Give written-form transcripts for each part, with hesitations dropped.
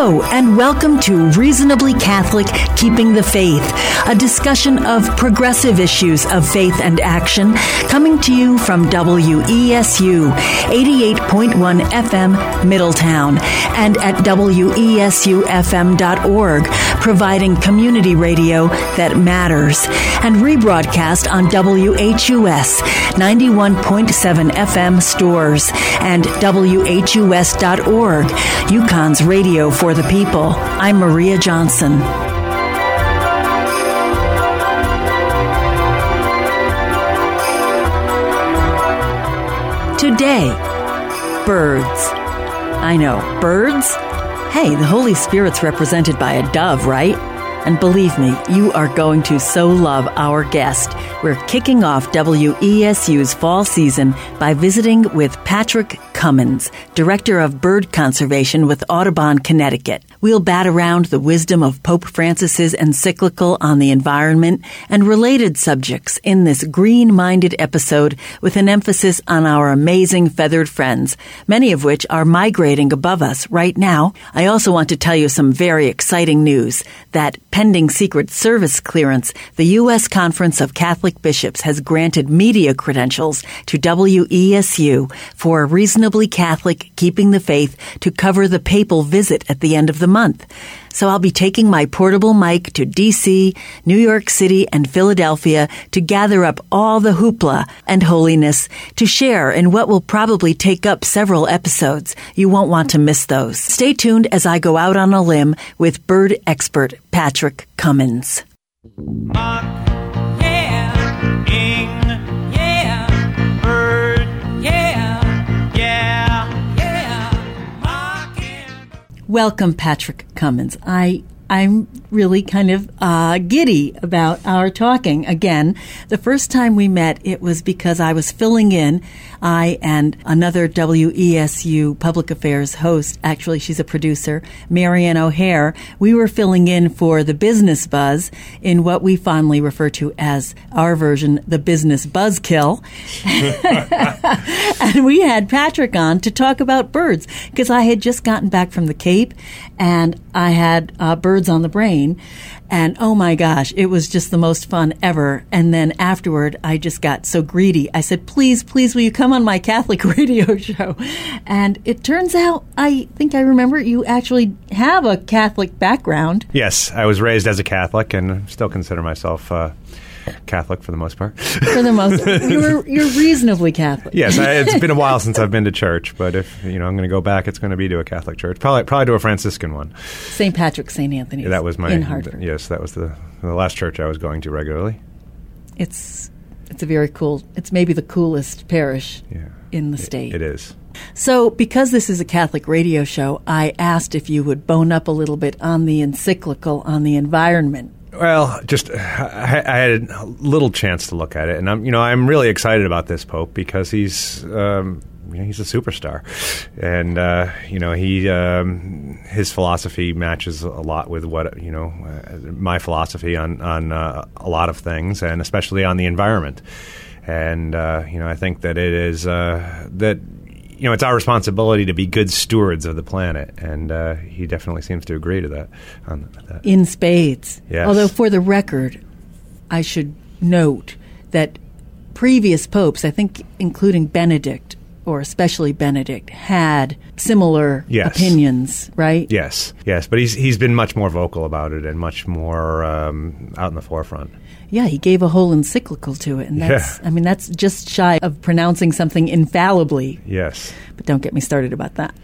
Hello, and welcome to Reasonably Catholic, Keeping the Faith, a discussion of progressive issues of faith and action, coming to you from WESU 88.1 FM, Middletown, and at WESUFM.org, providing community radio that matters, and rebroadcast on WHUS 91.7 FM Stores and WHUS.org, UConn's radio for the people. I'm Maria Johnson. Today, birds. I know, birds? Hey, the Holy Spirit's represented by a dove, right? And believe me, you are going to so love our guest. We're kicking off WESU's fall season by visiting with Patrick Cummins, Director of Bird Conservation with Audubon, Connecticut. We'll bat around the wisdom of Pope Francis's encyclical on the environment and related subjects in this green-minded episode with an emphasis on our amazing feathered friends, many of which are migrating above us right now. I also want to tell you some very exciting news that pending Secret Service clearance, the U.S. Conference of Catholic Bishops has granted media credentials to WESU for Reasonably Catholic, Keeping the Faith to cover the papal visit at the end of the month. So I'll be taking my portable mic to D.C., New York City, and Philadelphia to gather up all the hoopla and holiness to share in what will probably take up several episodes. You won't want to miss those. Stay tuned as I go out on a limb with bird expert Patrick Cummins. Welcome, Patrick Cummins. I'm really kind of giddy about our talking again. The first time we met, it was because I was filling in. I and another WESU Public Affairs host, actually she's a producer, Marianne O'Hare, we were filling in for the Business Buzz in what we fondly refer to as our version, the Business Buzzkill. And we had Patrick on to talk about birds because I had just gotten back from the Cape and I had birds on the brain. And oh my gosh, it was just the most fun ever. And then afterward, I just got so greedy. I said, please, will you come on my Catholic radio show? And it turns out, I think I remember you actually have a Catholic background. Yes, I was raised as a Catholic and still consider myself Catholic for the most part. For the most part. You're reasonably Catholic. Yes, it's been a while since I've been to church, but if I'm going to go back, it's going to be to a Catholic church. Probably to a Franciscan one. St. Patrick, St. Anthony's. That was in Hartford. Yes, that was the last church I was going to regularly. It's a very cool. It's maybe the coolest parish in the state. It is. So, because this is a Catholic radio show, I asked if you would bone up a little bit on the encyclical on the environment. Well, just I had a little chance to look at it, and I'm really excited about this Pope because he's a superstar, and his philosophy matches a lot with what my philosophy on a lot of things, and especially on the environment. And I think that it is that. It's our responsibility to be good stewards of the planet, and he definitely seems to agree to that. In spades. Yes. Although, for the record, I should note that previous popes, I think including Benedict, or especially Benedict, had similar opinions, right? Yes, but he's been much more vocal about it and much more out in the forefront. Yeah, he gave a whole encyclical to it, and that's just shy of pronouncing something infallibly. Yes. But don't get me started about that.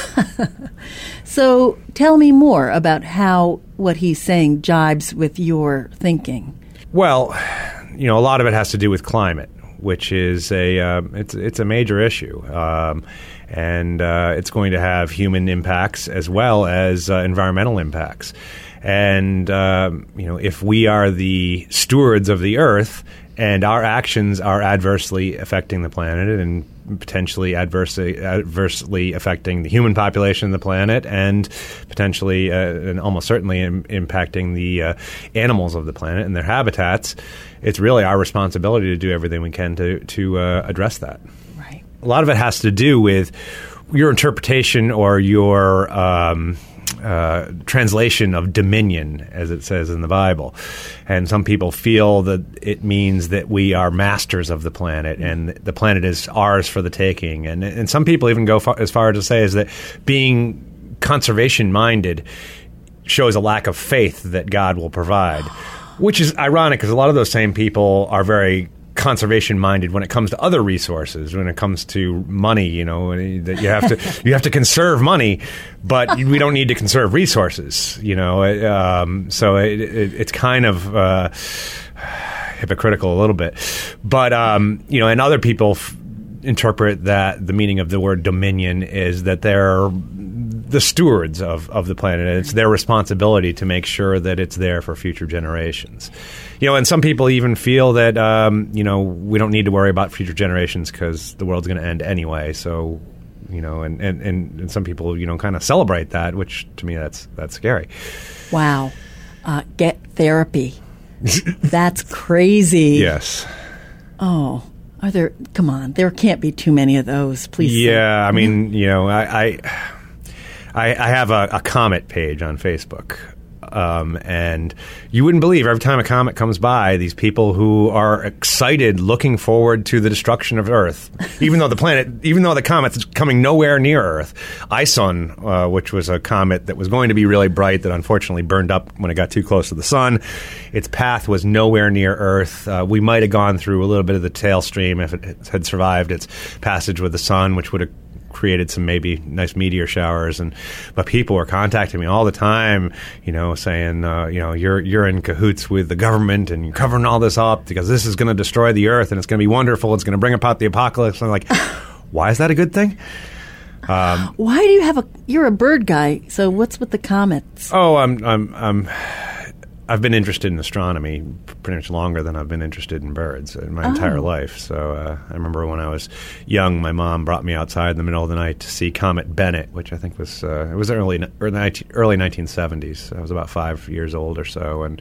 So tell me more about how what he's saying jibes with your thinking. Well, a lot of it has to do with climate, which is it's a major issue. And it's going to have human impacts as well as environmental impacts. And, if we are the stewards of the earth and our actions are adversely affecting the planet and potentially adversely affecting the human population of the planet and potentially and almost certainly impacting the animals of the planet and their habitats, it's really our responsibility to do everything we can to address that. Right. A lot of it has to do with your interpretation or your translation of dominion, as it says in the Bible. And some people feel that it means that we are masters of the planet and the planet is ours for the taking. And some people even go as far as to say is that being conservation-minded shows a lack of faith that God will provide, which is ironic because a lot of those same people are very conservation-minded when it comes to other resources, when it comes to money, that you have to conserve money, but we don't need to conserve resources, so it's kind of hypocritical a little bit. But, and other people interpret that the meaning of the word dominion is that they're the stewards of the planet. It's their responsibility to make sure that it's there for future generations. And some people even feel that, we don't need to worry about future generations because the world's going to end anyway. So, and some people, kind of celebrate that, which to me, that's scary. Wow. Get therapy. That's crazy. Yes. Oh, come on, there can't be too many of those, please. Yeah, I mean, I have a comment page on Facebook, and you wouldn't believe every time a comet comes by, these people who are excited, looking forward to the destruction of Earth, even though the comet's coming nowhere near Earth. ISON, which was a comet that was going to be really bright that unfortunately burned up when it got too close to the sun. Its path was nowhere near Earth. We might have gone through a little bit of the tailstream if it had survived its passage with the sun, which would have created some maybe nice meteor showers, but people were contacting me all the time, saying, you're in cahoots with the government and you're covering all this up because this is going to destroy the Earth and it's going to be wonderful. It's going to bring about the apocalypse. And I'm like, why is that a good thing? Why do you're a bird guy? So what's with the comets? Oh, I've been interested in astronomy pretty much longer than I've been interested in birds in my entire life. So I remember when I was young, my mom brought me outside in the middle of the night to see Comet Bennett, which I think was early 1970s. I was about 5 years old or so, and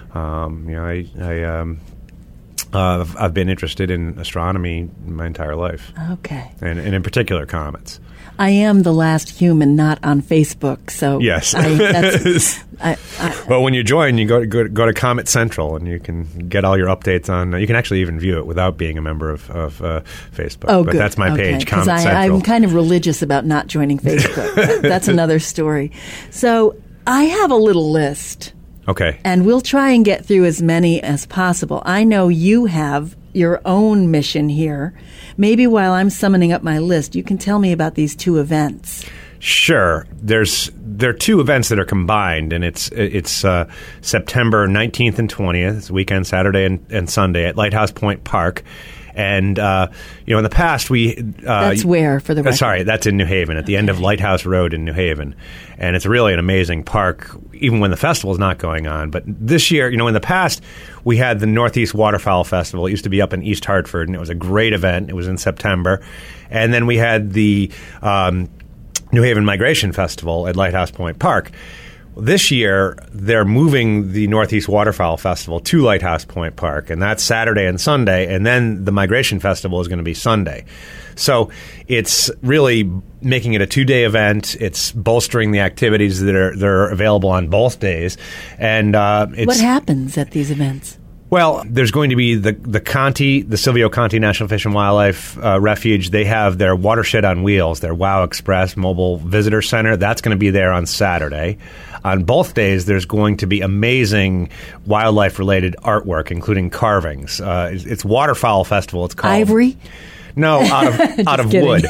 I've been interested in astronomy my entire life. Okay, and in particular comets. I am the last human not on Facebook, so yes. Well, when you join, you go to Comet Central, and you can get all your updates on. You can actually even view it without being a member of Facebook. Oh, but good. That's my page, Comet Central. I'm kind of religious about not joining Facebook. That's another story. So I have a little list. Okay. And we'll try and get through as many as possible. I know you have your own mission here. Maybe while I'm summoning up my list, you can tell me about these two events. Sure. There are two events that are combined, and it's September 19th and 20th. It's weekend, Saturday and Sunday at Lighthouse Point Park. And, in the past, that's where, for the record? Sorry, that's in New Haven, at the end of Lighthouse Road in New Haven. And it's really an amazing park, even when the festival is not going on. But this year, in the past, we had the Northeast Waterfowl Festival. It used to be up in East Hartford, and it was a great event. It was in September. And then we had the New Haven Migration Festival at Lighthouse Point Park. This year, they're moving the Northeast Waterfowl Festival to Lighthouse Point Park, and that's Saturday and Sunday, and then the Migration Festival is going to be Sunday. So it's really making it a 2-day event. It's bolstering the activities that are available on both days. And what happens at these events? Well, there's going to be the Silvio Conti National Fish and Wildlife Refuge. They have their Watershed on Wheels, their WOW Express mobile visitor center. That's going to be there on Saturday. On both days, there's going to be amazing wildlife-related artwork, including carvings. It's Waterfowl Festival. It's called Ivory. No, out of wood.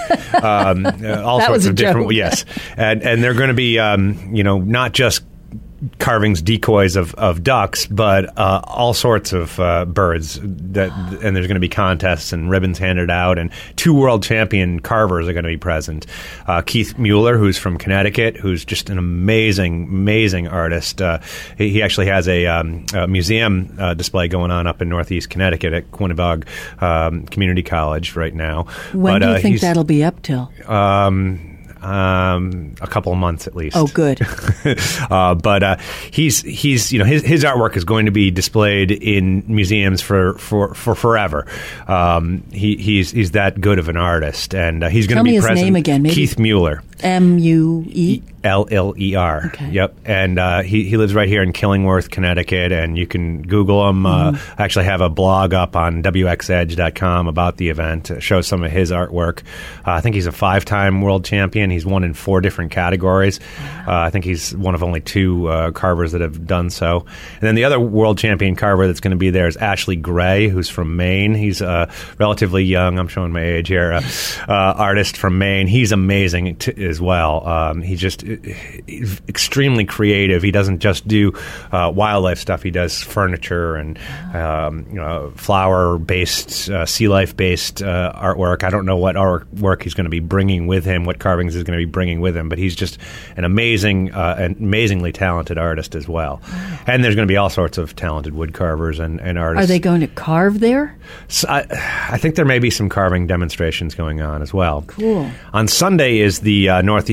All sorts of different. Joke. Yes, and they're going to be not just carvings, decoys of ducks, but all sorts of birds. And there's going to be contests and ribbons handed out, and 2 world champion carvers are going to be present. Keith Mueller, who's from Connecticut, who's just an amazing artist. He actually has a museum display going on up in Northeast Connecticut at Quinebaug Community College right now. When do you think that'll be up till? A couple of months at least. Oh, good. But he's his artwork is going to be displayed in museums for forever. He's that good of an artist, and he's going to be present. Tell me his name again. Maybe. Keith Mueller. M-U-E? L-L-E-R. Okay. Yep. And he lives right here in Killingworth, Connecticut, and you can Google him. I actually have a blog up on wxedge.com about the event. It shows some of his artwork. I think he's a 5-time world champion. He's won in 4 different categories. I think he's one of only 2 carvers that have done so. And then the other world champion carver that's going to be there is Ashley Gray, who's from Maine. He's relatively young. I'm showing my age here. Artist from Maine. He's amazing as well. He's extremely creative. He doesn't just do wildlife stuff. He does furniture and flower-based, sea life-based artwork. I don't know what artwork he's going to be bringing with him, what carvings he's going to be bringing with him, but he's just an amazingly talented artist as well. And there's going to be all sorts of talented wood carvers and artists. Are they going to carve there? So I think there may be some carving demonstrations going on as well. Cool. On Sunday is the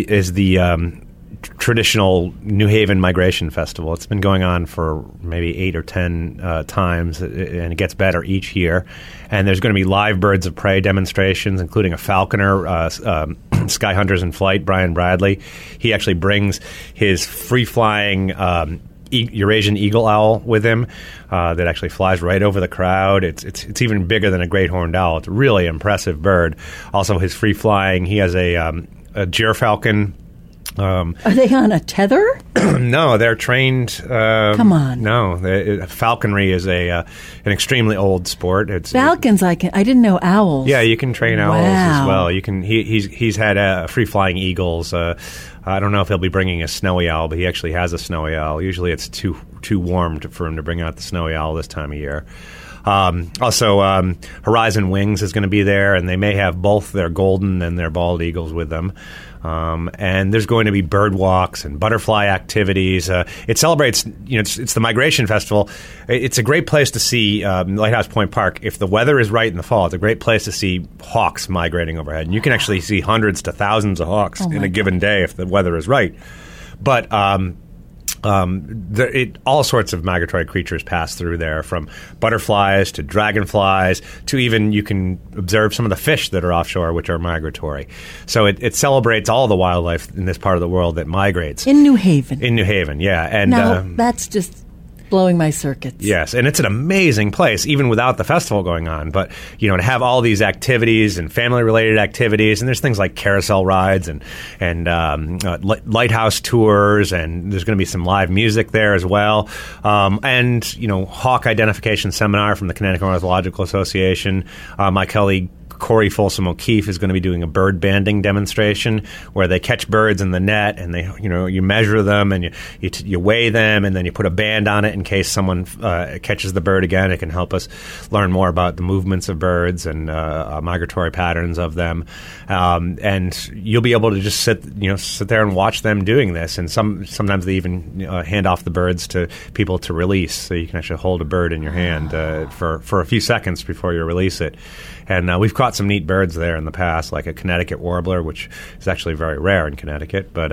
traditional New Haven Migration Festival. It's been going on for maybe 8 or 10 times, and it gets better each year. And there's going to be live birds of prey demonstrations, including a falconer, Sky Hunters in Flight, Brian Bradley. He actually brings his free-flying Eurasian eagle owl with him that actually flies right over the crowd. It's even bigger than a great horned owl. It's a really impressive bird. Also, his free-flying, he has a gyrfalcon. Are they on a tether? No, they're trained. Come on. No, falconry is an extremely old sport. Falcons, I didn't know owls. Yeah, you can train owls Wow. as well. You can. He's had free flying eagles. I don't know if he'll be bringing a snowy owl, but he actually has a snowy owl. Usually, it's too warm for him to bring out the snowy owl this time of year. Also, Horizon Wings is going to be there, and they may have both their golden and their bald eagles with them. And there's going to be bird walks and butterfly activities. It celebrates, it's the Migration Festival. It's a great place to see Lighthouse Point Park. If the weather is right in the fall, it's a great place to see hawks migrating overhead. And you can actually see hundreds to thousands of hawks in a given day if the weather is right. But all sorts of migratory creatures pass through there, from butterflies to dragonflies to even you can observe some of the fish that are offshore, which are migratory. So it celebrates all the wildlife in this part of the world that migrates. In New Haven. In New Haven, yeah. And now, that's just blowing my circuits. Yes, and it's an amazing place, even without the festival going on. But, to have all these activities and family-related activities, and there's things like carousel rides and lighthouse tours, and there's going to be some live music there as well. And, hawk identification seminar from the Connecticut Ornithological Association. My colleague Corey Folsom O'Keefe is going to be doing a bird banding demonstration where they catch birds in the net, and they, you measure them and you weigh them, and then you put a band on it in case someone catches the bird again. It can help us learn more about the movements of birds and migratory patterns of them. And you'll be able to just sit there and watch them doing this. And sometimes they even hand off the birds to people to release, so you can actually hold a bird in your hand for a few seconds before you release it. And we've caught some neat birds there in the past, like a Connecticut warbler, which is actually very rare in Connecticut. But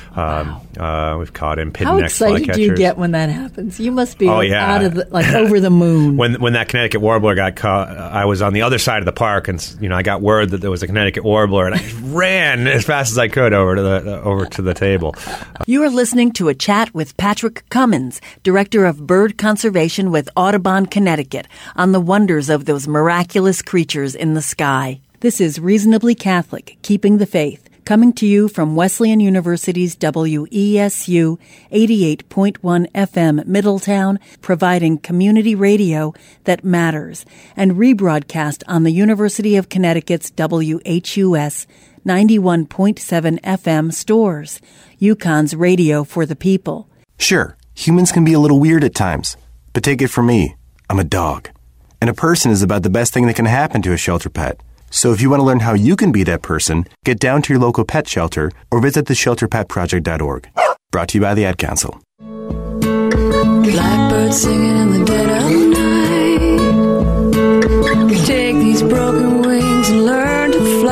we've caught impidnex flycatchers. How excited do you get when that happens? You must be out of over the moon. When that Connecticut warbler got caught, I was on the other side of the park, and I got word that there was a Connecticut warbler, and I ran as fast as I could over to the table. You are listening to a chat with Patrick Cummins, Director of Bird Conservation with Audubon, Connecticut, on the wonders of those miraculous creatures in the sky. This is Reasonably Catholic, Keeping the Faith, coming to you from Wesleyan University's WESU 88.1 FM Middletown, providing community radio that matters, and rebroadcast on the University of Connecticut's WHUS 91.7 FM Stores, UConn's radio for the people. Sure, humans can be a little weird at times, but take it from me, I'm a dog. And a person is about the best thing that can happen to a shelter pet. So if you want to learn how you can be that person, get down to your local pet shelter or visit theshelterpetproject.org. Brought to you by the Ad Council. Blackbird singing in the dead of night. Take these broken wings and learn to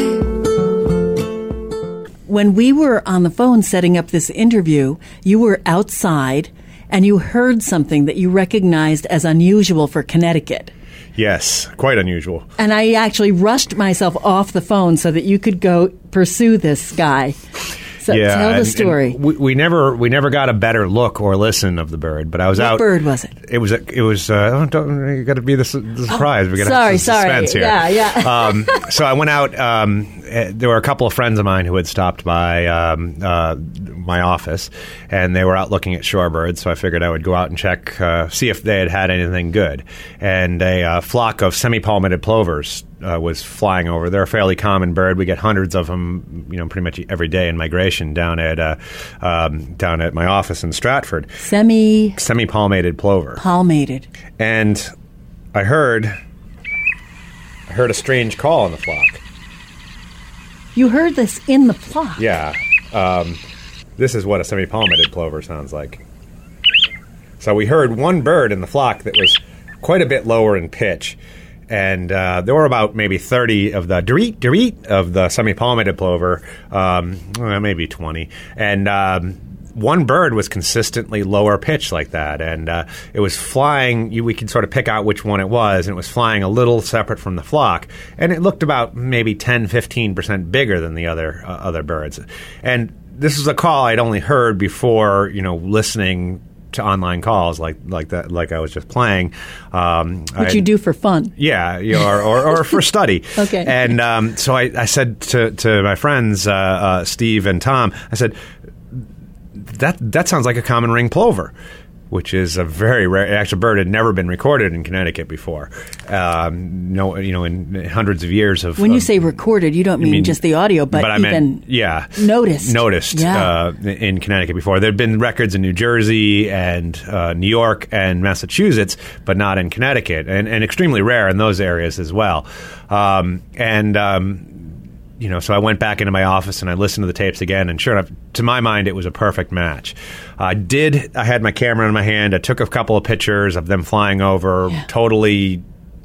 fly. When we were on the phone setting up this interview, you were outside and you heard something that you recognized as unusual for Connecticut. Yes, quite unusual. And I actually rushed myself off the phone so that you could go pursue this guy. So tell the story. And we never got a better look or listen of the bird. But I was out. What bird was it? It was. You got to be the surprise. We got to have some suspense here. Yeah. So I went out. There were a couple of friends of mine who had stopped by my office, and they were out looking at shorebirds. So I figured I would go out and check, see if they had anything good. And a flock of semi-palmated plovers was flying over. They're a fairly common bird. We get hundreds of them, pretty much every day in migration down at my office in Stratford. Semi-palmated plover. Palmated. And I heard a strange call in the flock. You heard this in the flock? Yeah. This is what a semi-palmated plover sounds like. So we heard one bird in the flock that was quite a bit lower in pitch. And there were about maybe 30 of the doreet of the semi-palmated plover, maybe 20. And one bird was consistently lower pitch like that. And it was flying. We could sort of pick out which one it was. And it was flying a little separate from the flock. And it looked about maybe 10, 15% bigger than the other birds. And this was a call I'd only heard before, listening to online calls like that, like I was just playing. Which you do for fun. Yeah, or for study. Okay. And so I said to my friends, Steve and Tom, I said, that sounds like a common ring plover, which is a very rare. Actually, bird had never been recorded in Connecticut before. No, in hundreds of years of. When you say recorded, you don't mean just the audio, but I even meant, noticed. Yeah. In Connecticut before. There had been records in New Jersey and New York and Massachusetts, but not in Connecticut, and extremely rare in those areas as well. So I went back into my office and I listened to the tapes again, and sure enough, to my mind, it was a perfect match. I had my camera in my hand. I took a couple of pictures of them flying over, totally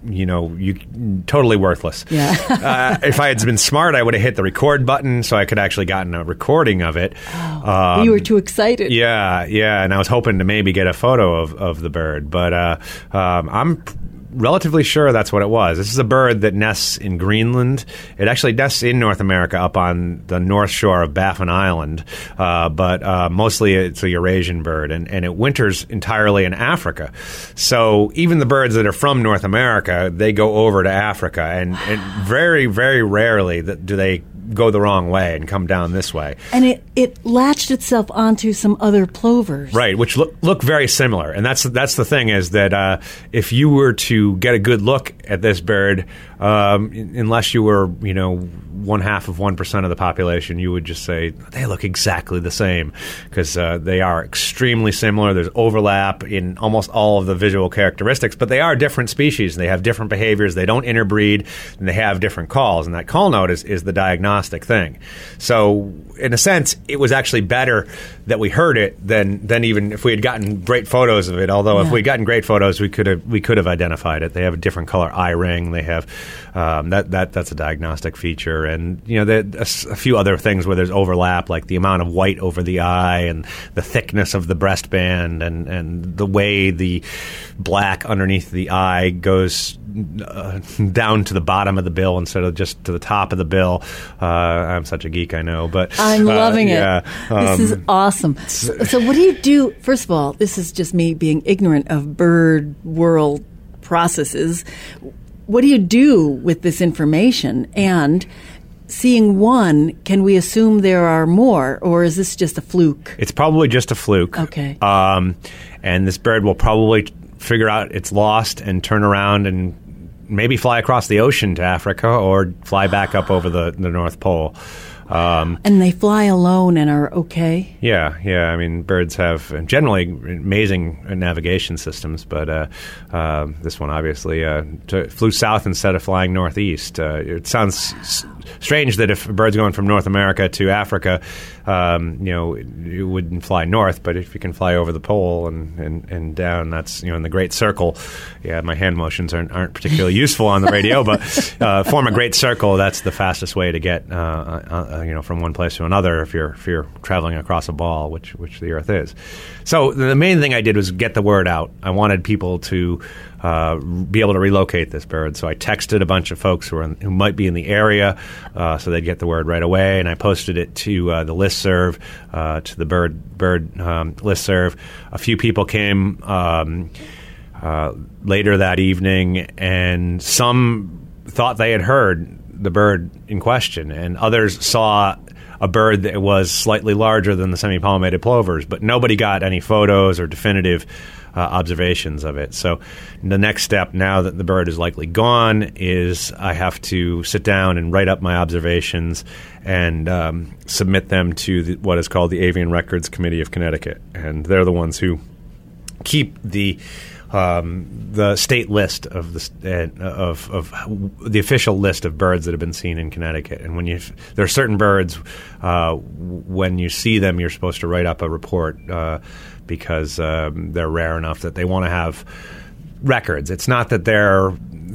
worthless. Yeah. If I had been smart, I would have hit the record button so I could actually gotten a recording of it. You were too excited. Yeah, and I was hoping to maybe get a photo of the bird, but I'm relatively sure that's what it was. This is a bird that nests in Greenland. It actually nests in North America up on the north shore of Baffin Island, but mostly it's a Eurasian bird, and it winters entirely in Africa. So even the birds that are from North America, they go over to Africa, and very, very rarely do they go the wrong way and come down this way. And it latched itself onto some other plovers. Right, which look very similar. And that's the thing is that if you were to get a good look at this bird, unless you were, 0.5% of the population, you would just say they look exactly the same because they are extremely similar. There's overlap in almost all of the visual characteristics, but they are different species. They have different behaviors. They don't interbreed, and they have different calls. And that call note is the diagnostic thing. So in a sense, it was actually better that we heard it than even if we had gotten great photos of it. Although if we'd gotten great photos, we could have identified it. They have a different color eye ring. They have that's a diagnostic feature, and a few other things where there's overlap, like the amount of white over the eye and the thickness of the breastband, and the way the black underneath the eye goes down to the bottom of the bill instead of just to the top of the bill. I'm such a geek, I know, but I'm loving it. This is awesome. So what do you do? First of all, this is just me being ignorant of bird world processes. What do you do with this information? And seeing one, can we assume there are more, or is this just a fluke? It's probably just a fluke. Okay. And this bird will probably figure out it's lost and turn around and maybe fly across the ocean to Africa or fly back up over the North Pole. And they fly alone and are okay? Yeah. I mean, birds have generally amazing navigation systems, but this one obviously flew south instead of flying northeast. It sounds strange that if a bird's going from North America to Africa, it wouldn't fly north, but if you can fly over the pole and down, that's, in the great circle. Yeah, my hand motions aren't particularly useful on the radio, but form a great circle, that's the fastest way to get from one place to another if you're traveling across a ball, which the Earth is. So the main thing I did was get the word out. I wanted people to be able to relocate this bird. So I texted a bunch of folks who might be in the area, so they'd get the word right away. And I posted it to the listserv, to the bird listserv. A few people came later that evening, and some thought they had heard the bird in question, and others saw a bird that was slightly larger than the semi-palmated plovers, but nobody got any photos or definitive observations of it. So the next step, now that the bird is likely gone, is I have to sit down and write up my observations and submit them to what is called the Avian Records Committee of Connecticut, and they're the ones who keep the state list of the official list of birds that have been seen in Connecticut. And when there are certain birds, when you see them, you're supposed to write up a report because they're rare enough that they want to have records. It's not that they're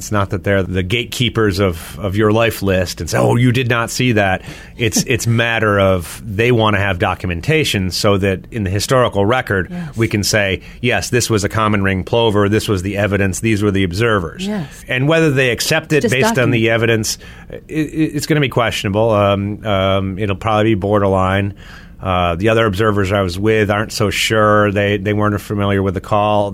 the gatekeepers of your life list and say, oh, you did not see that. It's matter of they want to have documentation so that in the historical record we can say, yes, this was a common ring plover, this was the evidence, these were the observers. Yes. And whether they accept it based on the evidence, it's going to be questionable. It'll probably be borderline. The other observers I was with aren't so sure. They weren't familiar with the call.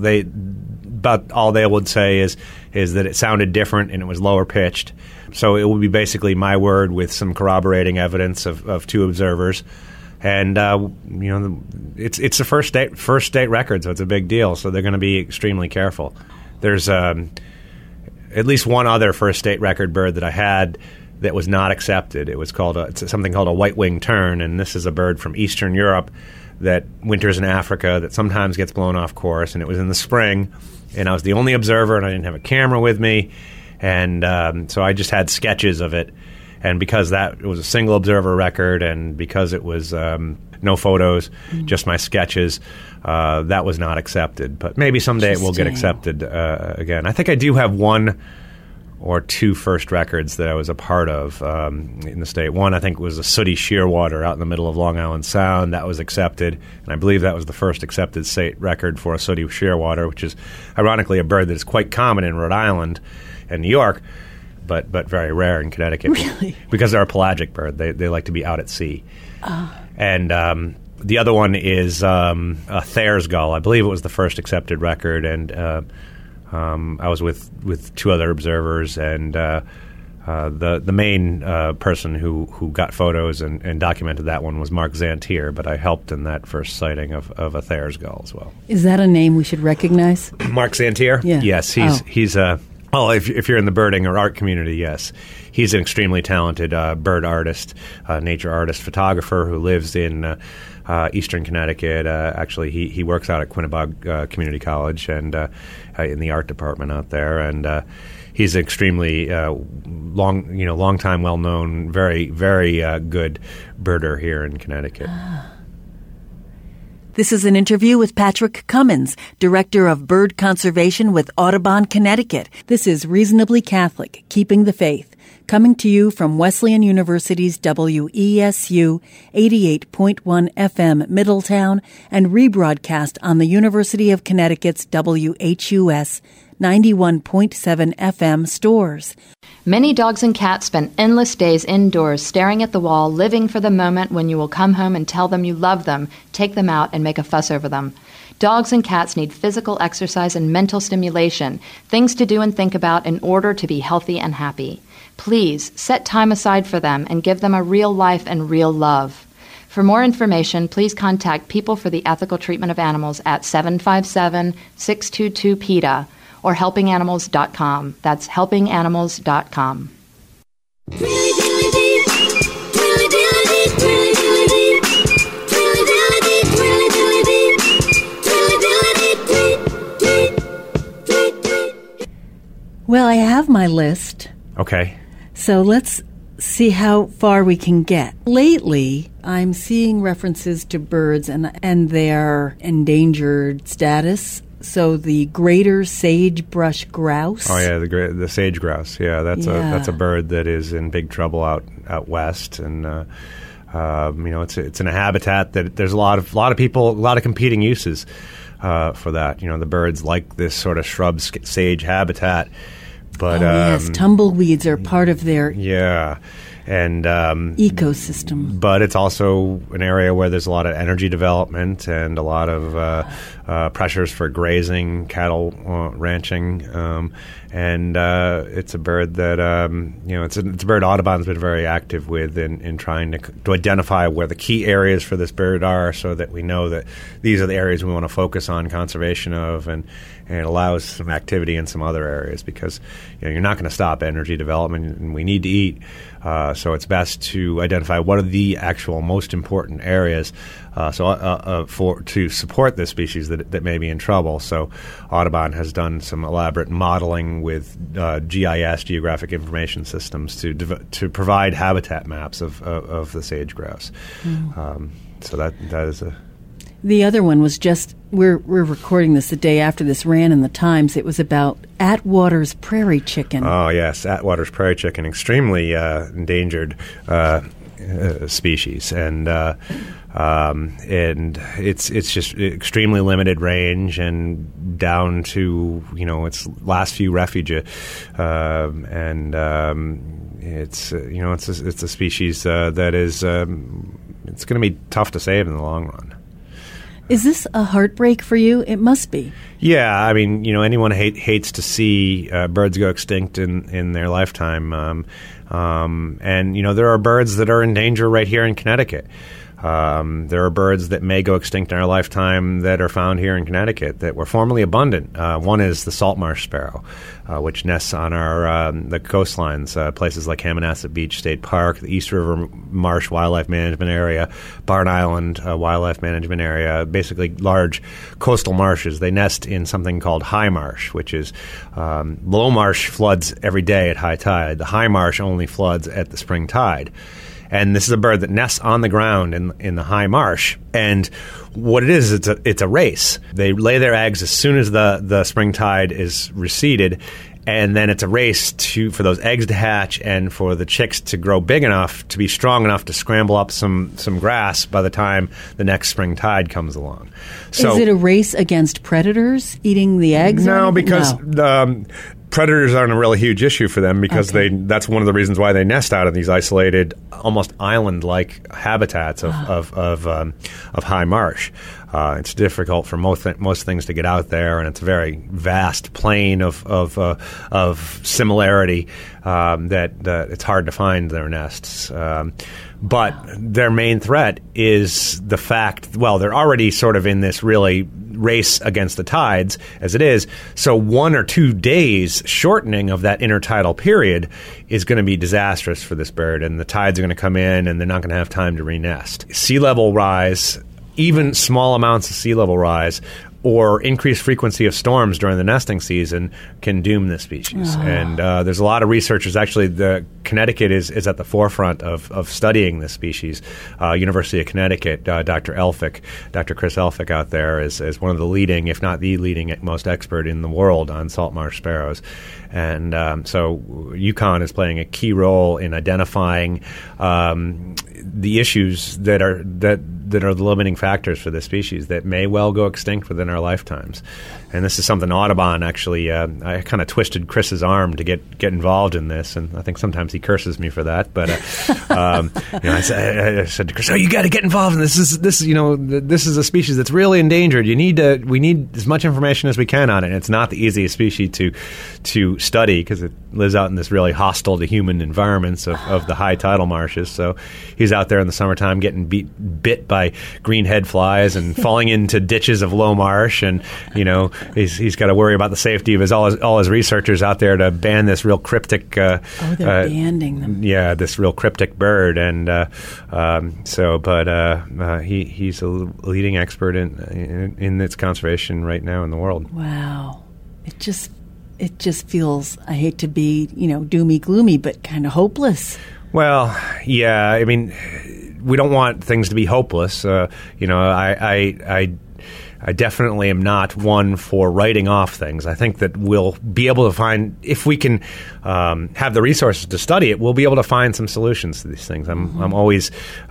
But all they would say is that it sounded different and it was lower pitched. So it will be basically my word with some corroborating evidence of two observers. And it's the first state record, so it's a big deal. So they're going to be extremely careful. There's at least one other first state record bird that I had that was not accepted. It was it's something called a white-winged tern, and this is a bird from Eastern Europe that winters in Africa that sometimes gets blown off course, and it was in the spring, and I was the only observer, and I didn't have a camera with me, and so I just had sketches of it, and because it was a single observer record, and because it was no photos, just my sketches, that was not accepted, but maybe someday it will get accepted again. I think I do have one or two first records that I was a part of in the state. One, I think, was a sooty shearwater out in the middle of Long Island Sound. That was accepted, and I believe that was the first accepted state record for a sooty shearwater, which is, ironically, a bird that is quite common in Rhode Island and New York, but very rare in Connecticut. Really? Because they're a pelagic bird. They like to be out at sea. And the other one is a Thayer's gull. I believe it was the first accepted record, and I was with two other observers, and the main person who got photos and documented that one was Mark Zantier, but I helped in that first sighting of a Thayer's gull as well. Is that a name we should recognize? Mark Zantier? Yeah. Yes, he's if you're in the birding or art community, yes. He's an extremely talented bird artist, nature artist, photographer who lives in Eastern Connecticut. Actually, he works out at Quinebaug Community College and in the art department out there. And he's extremely long time, well known, very very good birder here in Connecticut. This is an interview with Patrick Cummins, Director of Bird Conservation with Audubon, Connecticut. This is Reasonably Catholic, Keeping the Faith, coming to you from Wesleyan University's WESU 88.1 FM Middletown and rebroadcast on the University of Connecticut's WHUS 91.7 FM Stores. Many dogs and cats spend endless days indoors staring at the wall, living for the moment when you will come home and tell them you love them, take them out, and make a fuss over them. Dogs and cats need physical exercise and mental stimulation, things to do and think about in order to be healthy and happy. Please set time aside for them and give them a real life and real love. For more information, please contact People for the Ethical Treatment of Animals at 757-622-PETA or helpinganimals.com. That's helpinganimals.com. Well, I have my list. Okay. So let's see how far we can get. Lately, I'm seeing references to birds and their endangered status. So the greater sagebrush grouse. Oh yeah, the sage grouse. Yeah, that's a bird that is in big trouble out west, and it's in a habitat that there's a lot of people, a lot of competing uses for that. The birds like this sort of shrub sage habitat, but yes, tumbleweeds are part of their and ecosystem. But it's also an area where there's a lot of energy development and a lot of pressures for grazing, cattle ranching, and it's a bird that it's a bird Audubon's been very active with in trying to identify where the key areas for this bird are, so that we know that these are the areas we want to focus on conservation of, and it allows some activity in some other areas, because you're not going to stop energy development, and we need to eat. So it's best to identify what are the actual most important areas to support this species that may be in trouble. So Audubon has done some elaborate modeling with GIS, Geographic Information Systems, to provide habitat maps of the sage grouse. So that is a... The other one was just, we're recording this the day after this ran in the Times. It was about Atwater's prairie chicken. Oh, yes, Atwater's prairie chicken, extremely endangered species. And it's just extremely limited range and down to, its last few refugia. It's a species that is, it's going to be tough to save in the long run. Is this a heartbreak for you? It must be. Yeah, I mean, anyone hates to see birds go extinct in their lifetime. And there are birds that are in danger right here in Connecticut. There are birds that may go extinct in our lifetime that are found here in Connecticut that were formerly abundant. One is the salt marsh sparrow, which nests on our the coastlines, places like Hammonasset Beach State Park, the East River Marsh Wildlife Management Area, Barn Island Wildlife Management Area, basically large coastal marshes. They nest in something called high marsh, which is low marsh floods every day at high tide. The high marsh only floods at the spring tide. And this is a bird that nests on the ground in the high marsh. And what it is, it's a race. They lay their eggs as soon as the spring tide is receded, and then it's a race for those eggs to hatch and for the chicks to grow big enough to be strong enough to scramble up some grass by the time the next spring tide comes along. So, is it a race against predators eating the eggs? No, because predators aren't a really huge issue for them, because that's one of the reasons why they nest out in these isolated, almost island-like habitats of high marsh. It's difficult for most things to get out there, and it's a very vast plain of similarity that it's hard to find their nests. But their main threat is the fact, they're already sort of in this really race against the tides as it is. So 1 or 2 days shortening of that intertidal period is going to be disastrous for this bird, and the tides are going to come in and they're not going to have time to re-nest. Sea level rise, even small amounts of sea level rise, or increased frequency of storms during the nesting season can doom this species. And there's a lot of researchers. Actually, Connecticut is at the forefront of studying this species. University of Connecticut, Dr. Chris Elphick out there is one of the leading, if not the leading most expert in the world on salt marsh sparrows. And so UConn is playing a key role in identifying the issues that are the limiting factors for this species that may well go extinct within our lifetimes. And this is something Audubon actually, I kind of twisted Chris's arm to get involved in this, and I think sometimes he curses me for that. But I said to Chris, "Oh, you got to get involved in this. This is a species that's really endangered. We need as much information as we can on it. And it's not the easiest species to study because it lives out in this really hostile to human environments of the high tidal marshes. So he's out there in the summertime getting bit by greenhead flies and falling into ditches of low marsh, and he's got to worry about the safety of all his researchers out there to ban this real cryptic. They're banning them. Yeah, this real cryptic bird, and he's a leading expert in its conservation right now in the world. Wow, it just feels, I hate to be doomy gloomy, but kind of hopeless. Well, yeah, I mean, we don't want things to be hopeless. I definitely am not one for writing off things. I think that we'll be able to find, if we can have the resources to study it, we'll be able to find some solutions to these things. I'm always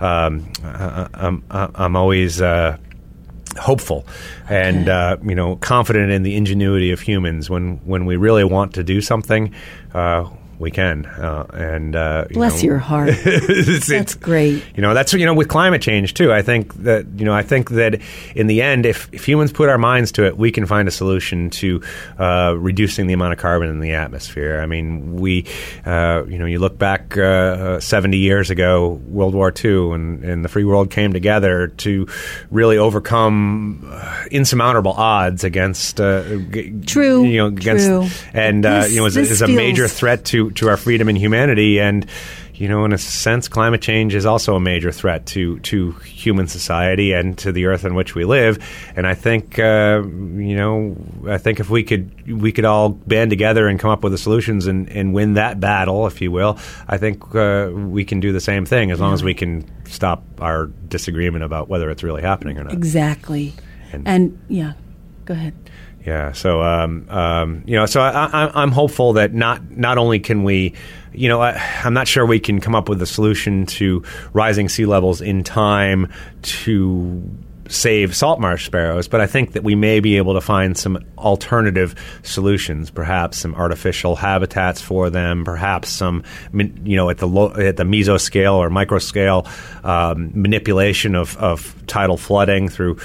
hopeful and confident in the ingenuity of humans. When we really want to do something, we can. Bless your heart. That's great. That's with climate change too. I think that in the end, if humans put our minds to it, we can find a solution to reducing the amount of carbon in the atmosphere. I mean, you look back 70 years ago, World War II, and the free world came together to really overcome insurmountable odds against True. And is a major threat to our freedom and humanity. And in a sense, climate change is also a major threat to human society and to the earth on which we live. And I think if we could all band together and come up with the solutions and win that battle, if you will, I think we can do the same thing as long as we can stop our disagreement about whether it's really happening or not. Exactly. And go ahead. Yeah, so so I'm hopeful that not only can we, I'm not sure we can come up with a solution to rising sea levels in time to save salt marsh sparrows, but I think that we may be able to find some alternative solutions, perhaps some artificial habitats for them, perhaps some, at the mesoscale or microscale manipulation of tidal flooding through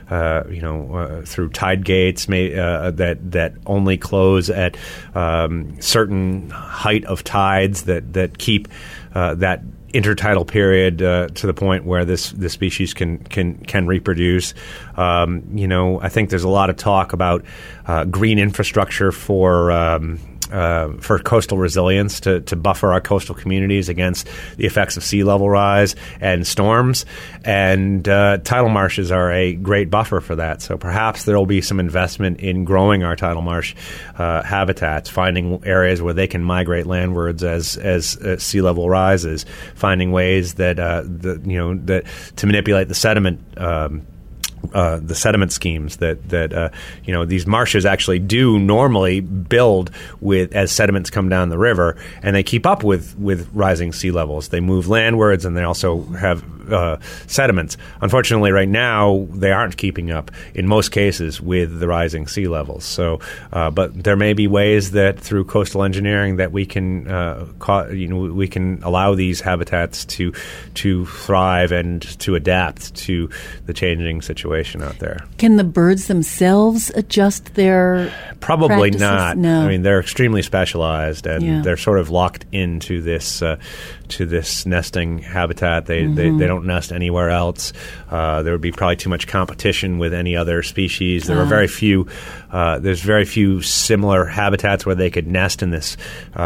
tide gates that only close at certain height of tides that keep that intertidal period to the point where this species can reproduce. I think there's a lot of talk about green infrastructure for coastal resilience to buffer our coastal communities against the effects of sea level rise and storms. And tidal marshes are a great buffer for that. So perhaps there will be some investment in growing our tidal marsh habitats, finding areas where they can migrate landwards as sea level rises, finding ways that to manipulate the sediment. The sediment schemes that these marshes actually do normally build as sediments come down the river, and they keep up with rising sea levels. They move landwards, and they also have sediments. Unfortunately, right now they aren't keeping up in most cases with the rising sea levels. So, but there may be ways that through coastal engineering that we can we can allow these habitats to thrive and to adapt to the changing situation out there. Can the birds themselves adjust their Probably practices? not. No. I mean, they're extremely specialized, and they're sort of locked into this nesting habitat. They don't nest anywhere else. There would be probably too much competition with any other species. There are very few. There's very few similar habitats where they could nest in this,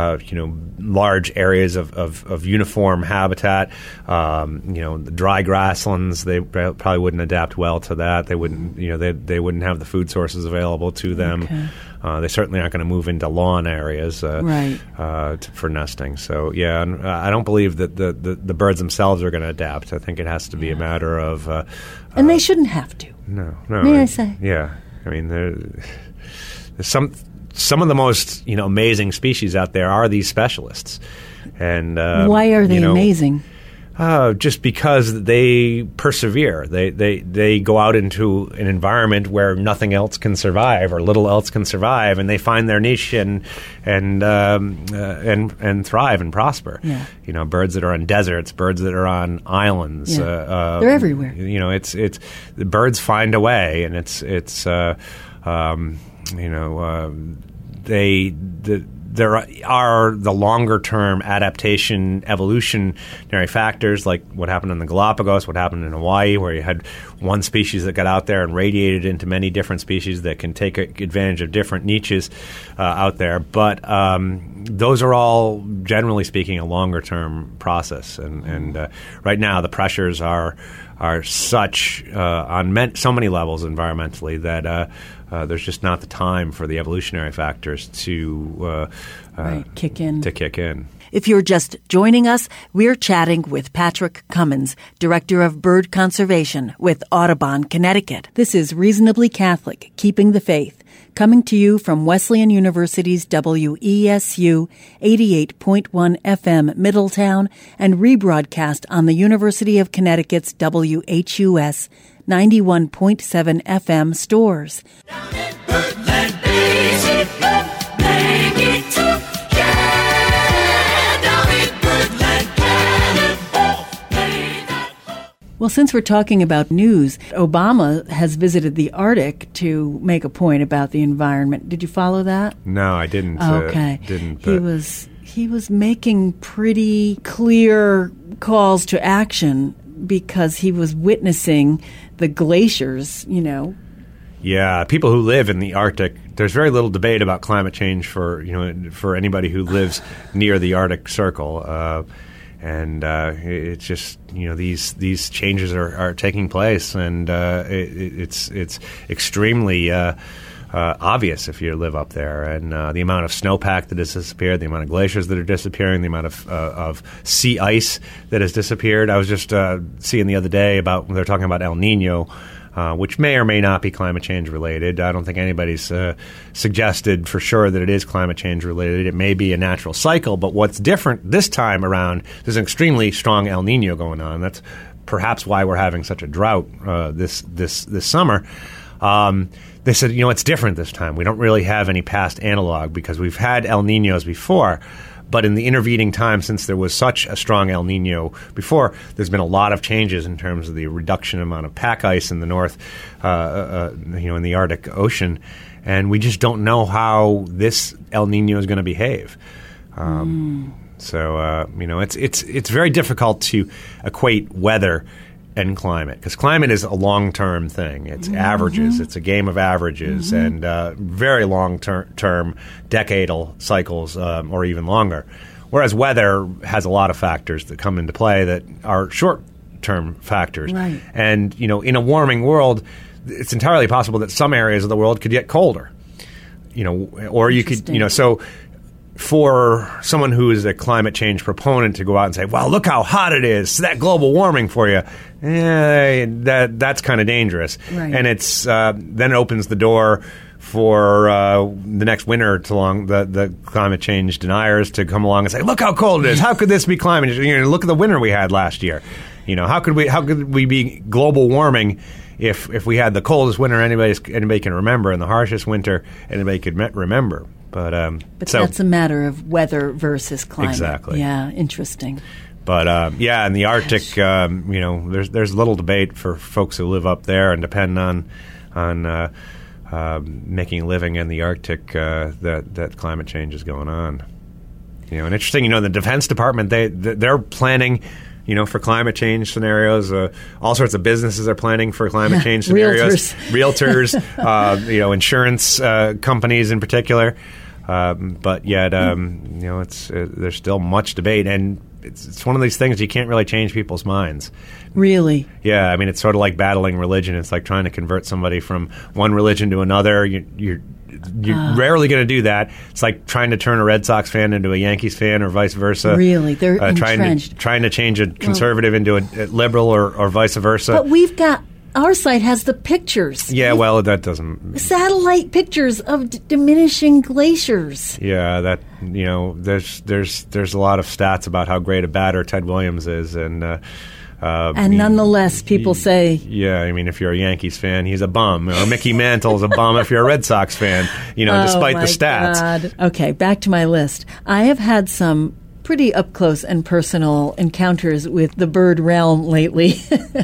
large areas of uniform habitat. The dry grasslands, they probably wouldn't adapt well to that. They wouldn't, they wouldn't have the food sources available to them. Okay. They certainly aren't going to move into lawn areas for nesting. So, I don't believe that the birds themselves are going to adapt. I think it has to be a matter of... and they shouldn't have to. No. May I say? Yeah. I mean, there's some of the most amazing species out there are these specialists. And why are they amazing? Just because they persevere. They go out into an environment where nothing else can survive or little else can survive, and they find their niche and thrive and prosper. Yeah. Birds that are on deserts, birds that are on islands. Yeah. They're everywhere. It's the birds find a way, and there are the longer-term adaptation, evolutionary factors, like what happened in the Galapagos, what happened in Hawaii, where you had one species that got out there and radiated into many different species that can take advantage of different niches out there. But those are all, generally speaking, a longer-term process. And right now, the pressures are such on so many levels environmentally that there's just not the time for the evolutionary factors to kick in. If you're just joining us, we're chatting with Patrick Cummins, Director of Bird Conservation with Audubon, Connecticut. This is Reasonably Catholic, Keeping the Faith, coming to you from Wesleyan University's WESU 88.1 FM Middletown and rebroadcast on the University of Connecticut's WHUS 91.7 FM Stores. Well, since we're talking about news, Obama has visited the Arctic to make a point about the environment. Did you follow that? No, I didn't. Okay. Didn't. He was making pretty clear calls to action because he was witnessing the glaciers, Yeah, people who live in the Arctic, there's very little debate about climate change for anybody who lives near the Arctic Circle. And it's just these changes are taking place, and it's extremely obvious if you live up there. And the amount of snowpack that has disappeared, the amount of glaciers that are disappearing, the amount of sea ice that has disappeared. I was just seeing the other day they're talking about El Nino. Which may or may not be climate change related. I don't think anybody's suggested for sure that it is climate change related. It may be a natural cycle, but what's different this time around, there's an extremely strong El Nino going on. That's perhaps why we're having such a drought this summer. They said, it's different this time. We don't really have any past analog because we've had El Ninos before. But in the intervening time, since there was such a strong El Nino before, there's been a lot of changes in terms of the reduction amount of pack ice in the north, in the Arctic Ocean, and we just don't know how this El Nino is going to behave. So it's very difficult to equate weather and climate, because climate is a long-term thing. It's averages. It's a game of averages and very long-term decadal cycles or even longer. Whereas weather has a lot of factors that come into play that are short-term factors. Right. And, in a warming world, it's entirely possible that some areas of the world could get colder. Or you could, so for someone who is a climate change proponent to go out and say, well, look how hot it is, that global warming for you, that's kind of dangerous. Right. And it's then it opens the door for the next winter the climate change deniers to come along and say, look how cold it is. How could this be climate change? Look at the winter we had last year. How could we be global warming if we had the coldest winter anybody can remember and the harshest winter anybody could remember? But that's a matter of weather versus climate. Exactly. Yeah, interesting. But in the Arctic, there's little debate for folks who live up there and depend on making a living in the Arctic that climate change is going on. And interesting, the Defense Department they're planning. For climate change scenarios, all sorts of businesses are planning for climate change scenarios. Realtors, insurance companies in particular. But yet, there's still much debate, and it's one of these things you can't really change people's minds. Really? Yeah, I mean, it's sort of like battling religion. It's like trying to convert somebody from one religion to another. You're rarely going to do that. It's like trying to turn a Red Sox fan into a Yankees fan or vice versa. Really? They're entrenched. Trying to change a conservative into a liberal or vice versa. But we've got... Our site has the pictures. Yeah, well, that doesn't... Satellite pictures of diminishing glaciers. Yeah, that, there's a lot of stats about how great a batter Ted Williams is, and nonetheless, people say... Yeah, I mean, if you're a Yankees fan, he's a bum. Or Mickey Mantle's a bum if you're a Red Sox fan, despite the stats. God. Okay, back to my list. I have had some pretty up-close and personal encounters with the bird realm lately.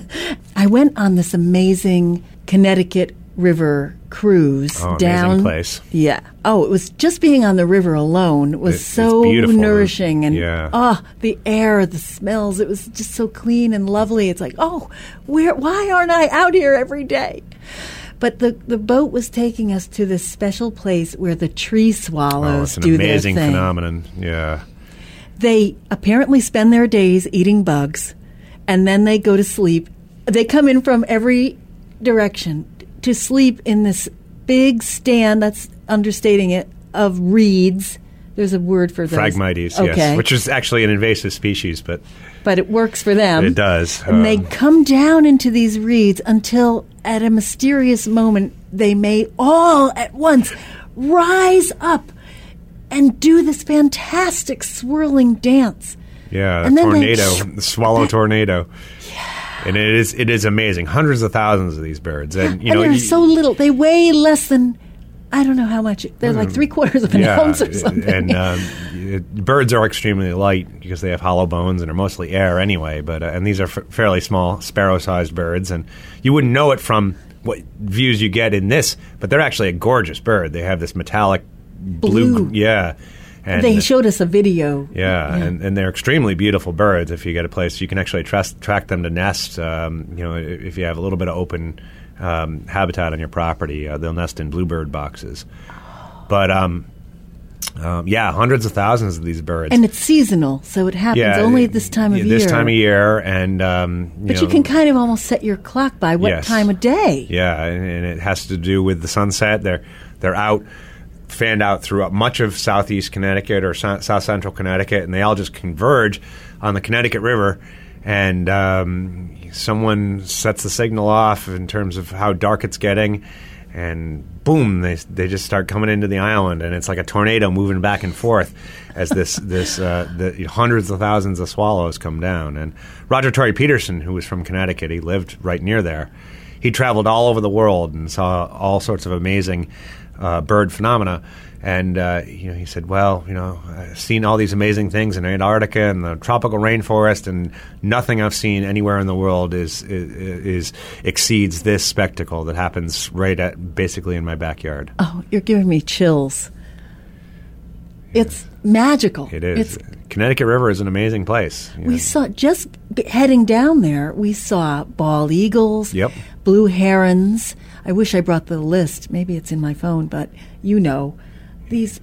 I went on this amazing Connecticut River cruise down. Amazing place. Yeah. Oh, it was just being on the river alone was so nourishing, and the air, the smells. It was just so clean and lovely. It's like, why aren't I out here every day? But the boat was taking us to this special place where the tree swallows do their thing. It's an amazing phenomenon. Yeah. They apparently spend their days eating bugs, and then they go to sleep. They come in from every direction to sleep in this big stand, that's understating it, of reeds There's a word for those. Phragmites, okay. yes, which is actually an invasive species, but it works for them. It does. And they come down into these reeds until at a mysterious moment they may all at once rise up and do this fantastic swirling dance. Yeah, and tornado, the swallow tornado. Yeah. And it is amazing. Hundreds of thousands of these birds. And they're so little. They weigh less than, I don't know how much. They're like 3/4 of an ounce or something. And birds are extremely light because they have hollow bones and are mostly air anyway. But and these are fairly small, sparrow-sized birds. And you wouldn't know it from what views you get in this, but they're actually a gorgeous bird. They have this metallic blue. Yeah. And they showed us a video. Yeah. And they're extremely beautiful birds. If you get a place, you can actually track them to nest. If you have a little bit of open habitat on your property, they'll nest in bluebird boxes. But hundreds of thousands of these birds, and it's seasonal, so it happens only at this time of year. This time of year, and but you can kind of almost set your clock by what time of day. Yeah, and it has to do with the sunset. They're out. Fanned out throughout much of southeast Connecticut or south central Connecticut, and they all just converge on the Connecticut River, and someone sets the signal off in terms of how dark it's getting, and boom, they just start coming into the island, and it's like a tornado moving back and forth as the hundreds of thousands of swallows come down. And Roger Tory Peterson, who was from Connecticut, he lived right near there. He traveled all over the world and saw all sorts of amazing bird phenomena, and he said, I've seen all these amazing things in Antarctica and the tropical rainforest, and nothing I've seen anywhere in the world exceeds this spectacle that happens basically in my backyard. Oh, you're giving me chills. Yeah. It's magical. It is. Connecticut River is an amazing place. We saw, just heading down there, we saw bald eagles, blue herons. I wish I brought the list. Maybe it's in my phone, but these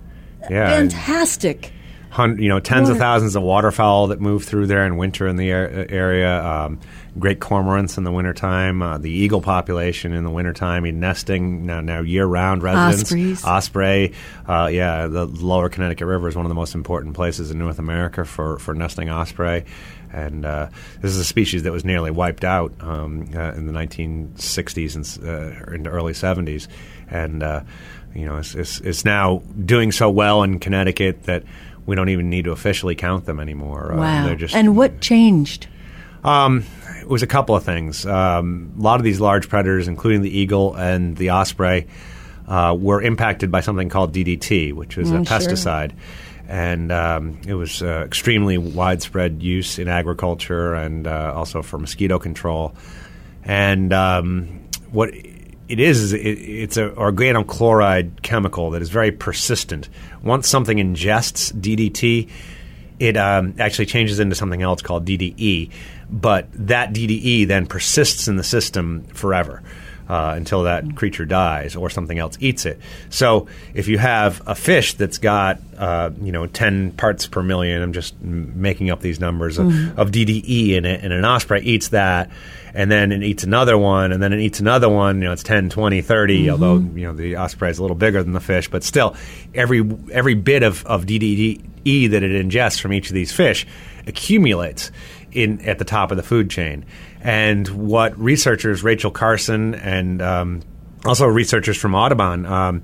fantastic. Tens of thousands of waterfowl that move through there in winter in the area. Great cormorants in the wintertime. The eagle population in the wintertime. Nesting now year-round residents. Osprey. The lower Connecticut River is one of the most important places in North America for nesting osprey. And this is a species that was nearly wiped out in the 1960s and into early 70s. And, it's now doing so well in Connecticut that we don't even need to officially count them anymore. Wow. And what changed? It was a couple of things. A lot of these large predators, including the eagle and the osprey, were impacted by something called DDT, which was a pesticide. And it was extremely widespread use in agriculture and also for mosquito control. And what it is it's an organochloride chemical that is very persistent. Once something ingests DDT, it actually changes into something else called DDE. But that DDE then persists in the system forever. Until that creature dies or something else eats it. So if you have a fish that's got 10 parts per million, I'm just making up these numbers, of DDE in it, and an osprey eats that, and then it eats another one, and then it eats another one, it's 10, 20, 30, although the osprey is a little bigger than the fish, but still every bit of DDE that it ingests from each of these fish accumulates at the top of the food chain. And what researchers, Rachel Carson and also researchers from Audubon,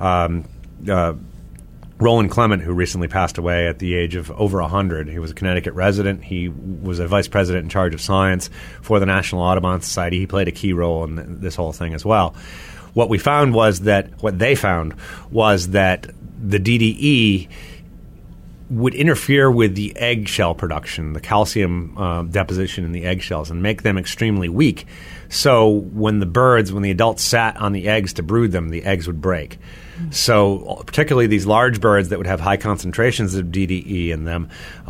Roland Clement, who recently passed away at the age of over 100. He was a Connecticut resident. He was a vice president in charge of science for the National Audubon Society. He played a key role in this whole thing as well. What they found was that the DDE would interfere with the eggshell production, the calcium deposition in the eggshells, and make them extremely weak. So when the adults sat on the eggs to brood them, the eggs would break. So particularly these large birds that would have high concentrations of DDE in them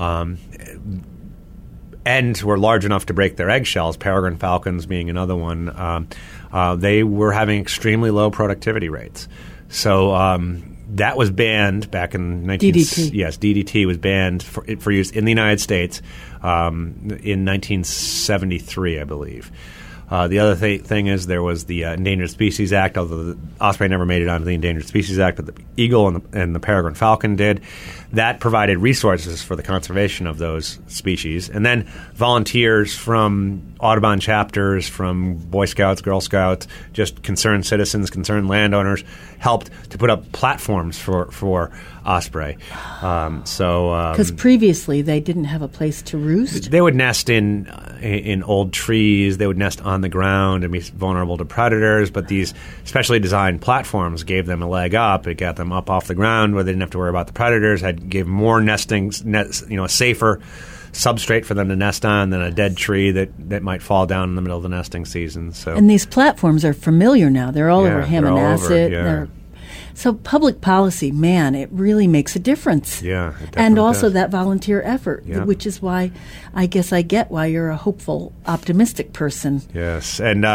and were large enough to break their eggshells, peregrine falcons being another one, they were having extremely low productivity rates. So that was banned back in DDT. Yes, DDT was banned for use in the United States in 1973, I believe. The other thing is there was the Endangered Species Act, although the osprey never made it onto the Endangered Species Act, but the eagle and the peregrine falcon did. That provided resources for the conservation of those species. And then volunteers from Audubon chapters, from Boy Scouts, Girl Scouts, just concerned citizens, concerned landowners, helped to put up platforms for osprey. Because previously they didn't have a place to roost? They would nest in old trees. They would nest on the ground and be vulnerable to predators. But these specially designed platforms gave them a leg up. It got them up off the ground where they didn't have to worry about the predators. Gave more nesting, a safer substrate for them to nest on than a dead tree that might fall down in the middle of the nesting season. So, and these platforms are familiar now. They're all over Hammonasset. So public policy, man, it really makes a difference. Yeah, it definitely and also does. that volunteer effort, which is why I guess I get why you're a hopeful, optimistic person. Yes, and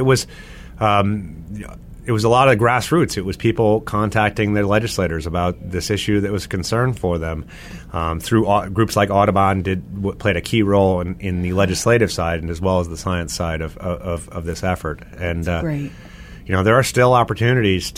it was a lot of grassroots. It was people contacting their legislators about this issue that was a concern for them. Through groups like Audubon played a key role in the legislative side and as well as the science side of this effort. And great. There are still opportunities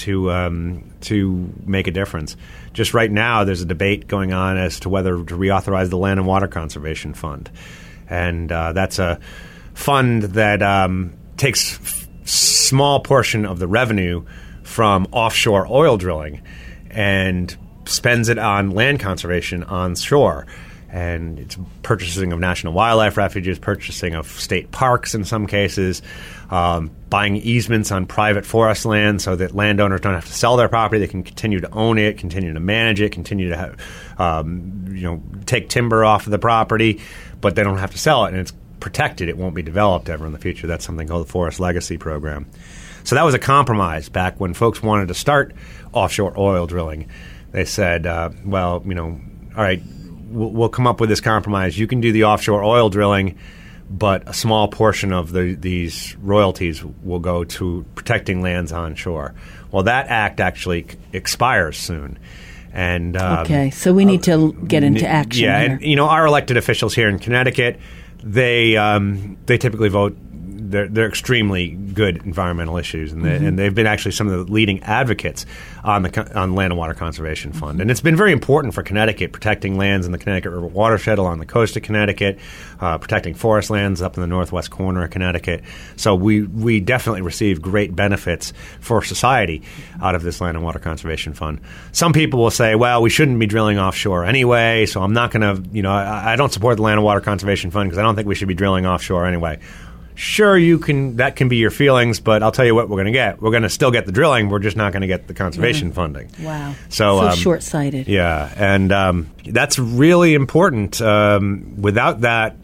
to make a difference. Just right now, there's a debate going on as to whether to reauthorize the Land and Water Conservation Fund, and that's a fund that takes small portion of the revenue from offshore oil drilling and spends it on land conservation on shore. And it's purchasing of national wildlife refuges, purchasing of state parks in some cases, buying easements on private forest land so that landowners don't have to sell their property. They can continue to own it, continue to manage it, continue to have, take timber off of the property, but they don't have to sell it. And it's protected. It won't be developed ever in the future. That's something called the Forest Legacy Program. So that was a compromise back when folks wanted to start offshore oil drilling. They said, all right, we'll come up with this compromise. You can do the offshore oil drilling, but a small portion of these royalties will go to protecting lands onshore. Well, that act actually expires soon. And okay, so we need to get into action. Yeah, here. and our elected officials here in Connecticut, they typically vote. They're extremely good environmental issues, and they've been actually some of the leading advocates on Land and Water Conservation Fund. And it's been very important for Connecticut, protecting lands in the Connecticut River watershed along the coast of Connecticut, protecting forest lands up in the northwest corner of Connecticut. So we definitely receive great benefits for society out of this Land and Water Conservation Fund. Some people will say, well, we shouldn't be drilling offshore anyway, so I'm not going to, I don't support the Land and Water Conservation Fund because I don't think we should be drilling offshore anyway. Sure, that can be your feelings, but I'll tell you what we're going to get. We're going to still get the drilling. We're just not going to get the conservation funding. Wow. So short-sighted. Yeah, and that's really important. Without that,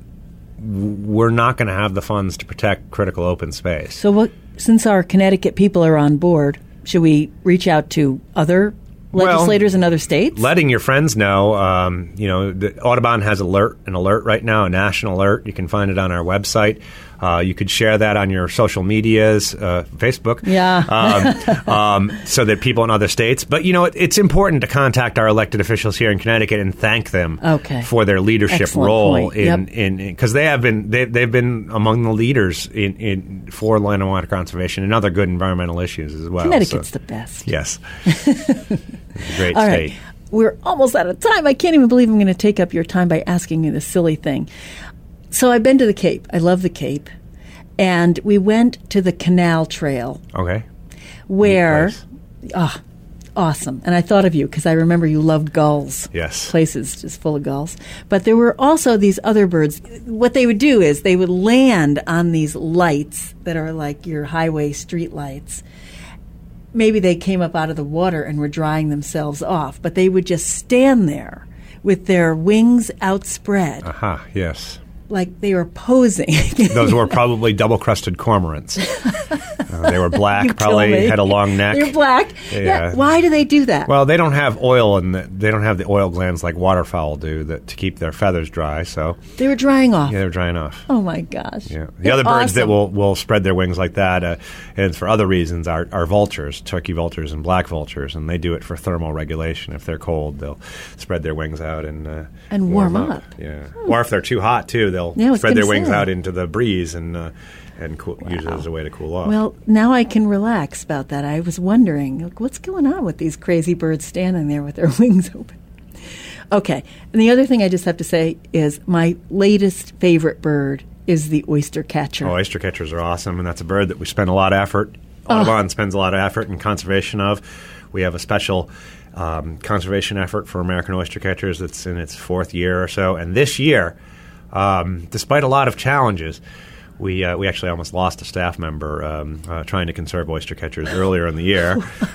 we're not going to have the funds to protect critical open space. So since our Connecticut people are on board, should we reach out to other legislators in other states? Letting your friends know. The Audubon has an alert right now, a national alert. You can find it on our website. You could share that on your social medias, Facebook. Yeah. So that people in other states. But, it's important to contact our elected officials here in Connecticut and thank them for their leadership Excellent role point. because they've been among the leaders for land and water conservation and other good environmental issues as well. Connecticut's the best. Yes. It's a great All state. right. We're almost out of time. I can't even believe I'm going to take up your time by asking you this silly thing. So I've been to the Cape. I love the Cape. And we went to the Canal Trail. Okay. Where, awesome. And I thought of you because I remember you loved gulls. Yes. Places just full of gulls. But there were also these other birds. What they would do is they would land on these lights that are like your highway street lights. Maybe they came up out of the water and were drying themselves off, but they would just stand there with their wings outspread. Aha, yes. Like they were posing. Those were probably double-crested cormorants. They were black, You probably kill me. had a long neck. You're black. Yeah. Why do they do that? Well, they don't have oil, and they don't have the oil glands like waterfowl do to keep their feathers dry. So they were drying off. yeah, they're drying off. Oh my gosh. Yeah. The They're other birds that awesome. will spread their wings like that, and for other reasons, are vultures, turkey vultures and black vultures, and they do it for thermal regulation. If they're cold, they'll spread their wings out and warm up. Yeah. Or if they're too hot too, they'll Yeah, I was spread their gonna wings say. out into the breeze and use it as a way to cool off. Well, now I can relax about that. I was wondering, like, what's going on with these crazy birds standing there with their wings open? Okay. And the other thing I just have to say is my latest favorite bird is the oyster catcher. Oh, oyster catchers are awesome, and that's a bird that we spend a lot of effort. Audubon spends a lot of effort in conservation of. We have a special conservation effort for American oyster catchers that's in its 4th year or so. And this year, despite a lot of challenges, we actually almost lost a staff member trying to conserve oyster catchers earlier in the year.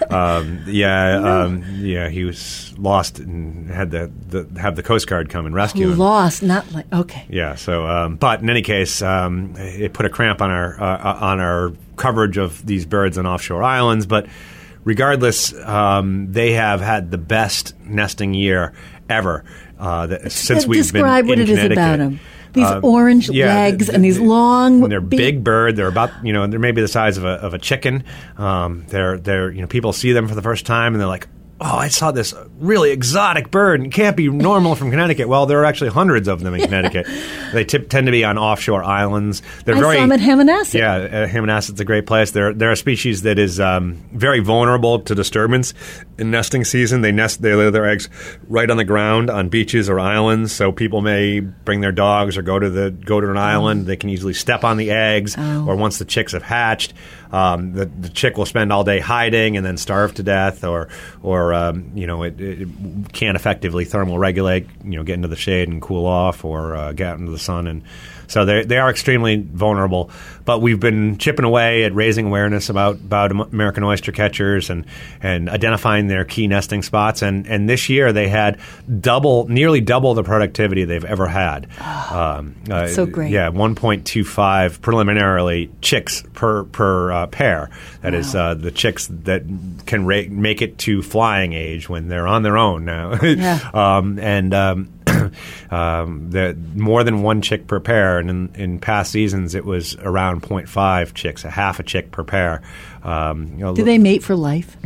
He was lost and had have the Coast Guard come and rescue him. Lost, not like, okay. Yeah. So, but in any case, it put a cramp on our coverage of these birds on offshore islands. But regardless, they have had the best nesting year ever since we've been Describe what in it is Connecticut. about them. These orange legs and these long. They're big bird. They're about they're maybe the size of a chicken. They're people see them for the first time and they're like, oh, I saw this really exotic bird and it can't be normal from Connecticut. Well, there are actually hundreds of them in Connecticut. They tend to be on offshore islands. I saw them at Hammonasset. Yeah, Hammonasset's a great place. They're a species that is very vulnerable to disturbance in nesting season. They lay their eggs right on the ground on beaches or islands, so people may bring their dogs or go to an island. They can easily step on the eggs, or once the chicks have hatched, the chick will spend all day hiding and then starve to death, or it can't effectively thermal regulate, get into the shade and cool off, or get out into the sun. And so they are extremely vulnerable. But we've been chipping away at raising awareness about American oyster catchers and identifying their key nesting spots. And this year they had nearly double the productivity they've ever had. So great. Yeah, 1.25 preliminarily chicks per pair. That is the chicks that can make it to flying age when they're on their own now. Yeah. More than one chick per pair, and in past seasons it was around 0.5 chicks, a half a chick per pair. Do they mate for life?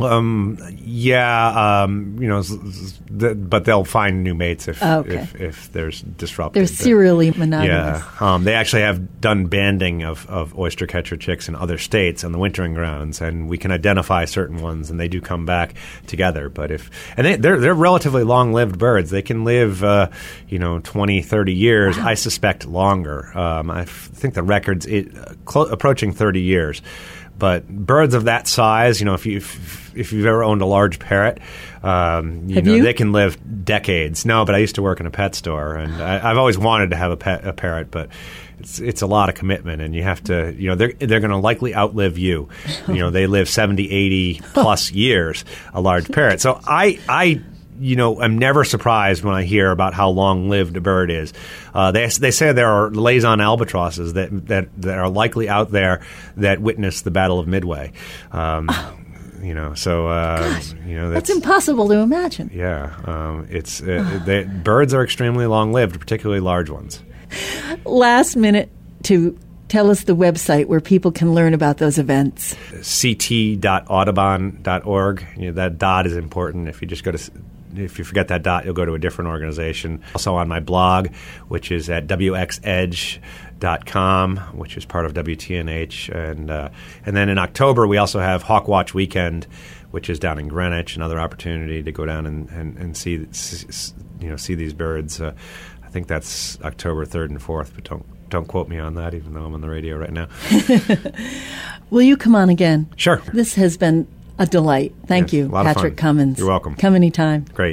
But they'll find new mates if there's disruption. They're serially monogamous. Yeah, they actually have done banding of oyster catcher chicks in other states on the wintering grounds, and we can identify certain ones, and they do come back together. But they're relatively long-lived birds. They can live 20, 30 years. Wow. I suspect longer. I think the record's approaching 30 years. But birds of that size, if you've ever owned a large parrot, they can live decades. No, but I used to work in a pet store, and I've always wanted to have a parrot, but it's a lot of commitment, and you have to, they're going to likely outlive you. They live 70, 80 plus years, a large parrot. So I'm never surprised when I hear about how long-lived a bird is. They say there are Laysan albatrosses that are likely out there that witnessed the Battle of Midway. That's impossible to imagine. Yeah, birds are extremely long-lived, particularly large ones. Last minute to tell us the website where people can learn about those events. ct.audubon.org. That dot is important. If you forget that dot, you'll go to a different organization. Also on my blog, which is at wxedge.com, which is part of WTNH. And then in October, we also have Hawkwatch Weekend, which is down in Greenwich, another opportunity to go down and see these birds. I think that's October 3rd and 4th, but don't quote me on that, even though I'm on the radio right now. Will you come on again? Sure. This has been a delight. Thank you, Patrick Cummins. You're welcome. Come anytime. Great.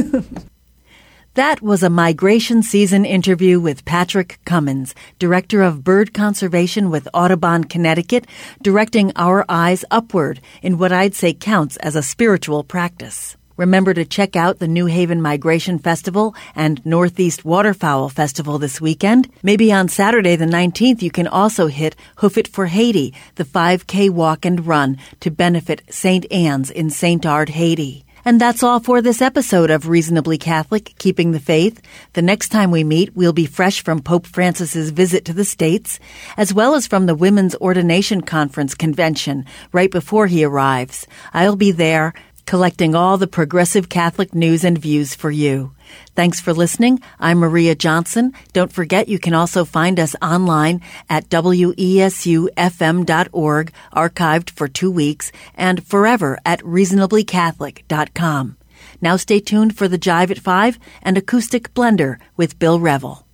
That was a migration season interview with Patrick Cummins, Director of Bird Conservation with Audubon, Connecticut, directing our eyes upward in what I'd say counts as a spiritual practice. Remember to check out the New Haven Migration Festival and Northeast Waterfowl Festival this weekend. Maybe on Saturday the 19th you can also hit Hoof It for Haiti, the 5K walk and run to benefit St. Anne's in St. Ard, Haiti. And that's all for this episode of Reasonably Catholic, Keeping the Faith. The next time we meet, we'll be fresh from Pope Francis's visit to the States, as well as from the Women's Ordination Conference convention right before he arrives. I'll be there, collecting all the progressive Catholic news and views for you. Thanks for listening. I'm Maria Johnson. Don't forget you can also find us online at wesufm.org, archived for 2 weeks, and forever at reasonablycatholic.com. Now stay tuned for the Jive at 5 and Acoustic Blender with Bill Revel.